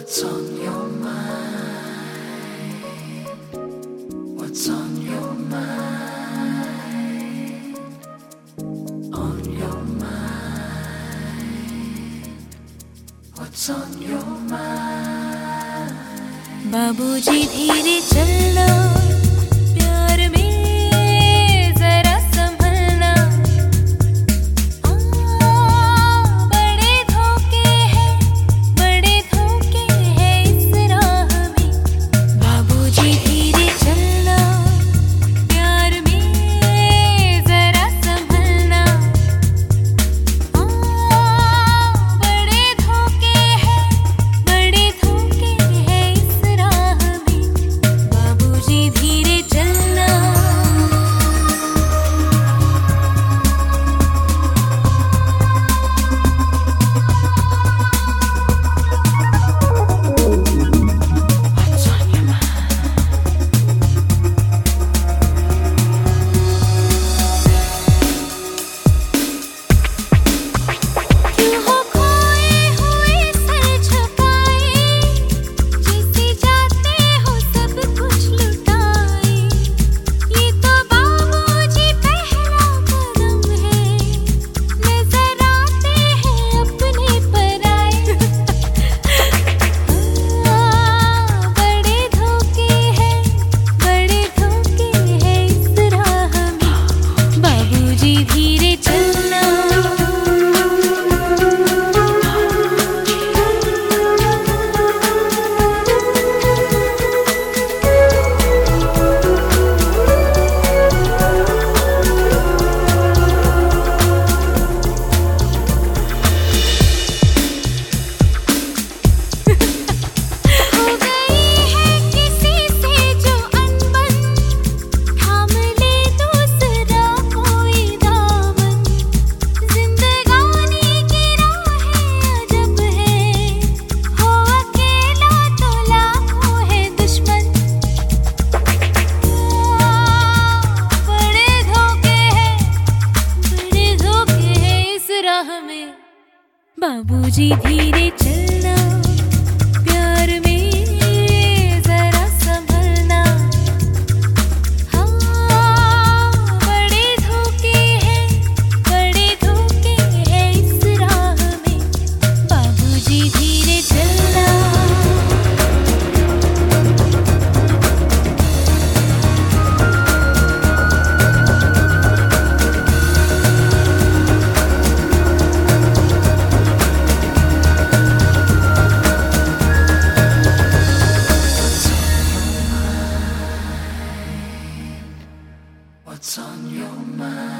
What's on your mind? What's on your mind? On your mind? What's on your mind? बाबूजी धीरे चलना, प्यार में जरा संभलना। बड़े धोखे हैं, बड़े धोखे हैं इस राह में। बाबूजी धीरे चलना, प्यार में जरा संभलना। बड़े धोखे हैं, बड़े धोखे हैं इस राह में। बाबूजी धीरे चलना। क्यों हो खोए हुए सर झुकाए, जैसे जाते हो सब कुछ लुटाए। ये तो बाबूजी पहला कदम है, नजर आते हैं अपने पराए। बड़े धोखे हैं, बड़े धोखे हैं इस राह में। बाबूजी धीरे चलना। हो गई है किसी से जो अनबन, थाम ले दूसरा कोई दामन। जिंदगानी की राहें अजब है, हो अकेला तो लाखों है दुश्मन। बड़े धोखे हैं, बड़े धोखे हैं इस राह में। बाबूजी धीरे चलना, प्यार में जरा संभलना। बड़े धोखे हैं, बड़े धोखे हैं इस राह में। बाबूजी धीरे चलना। What's on your mind?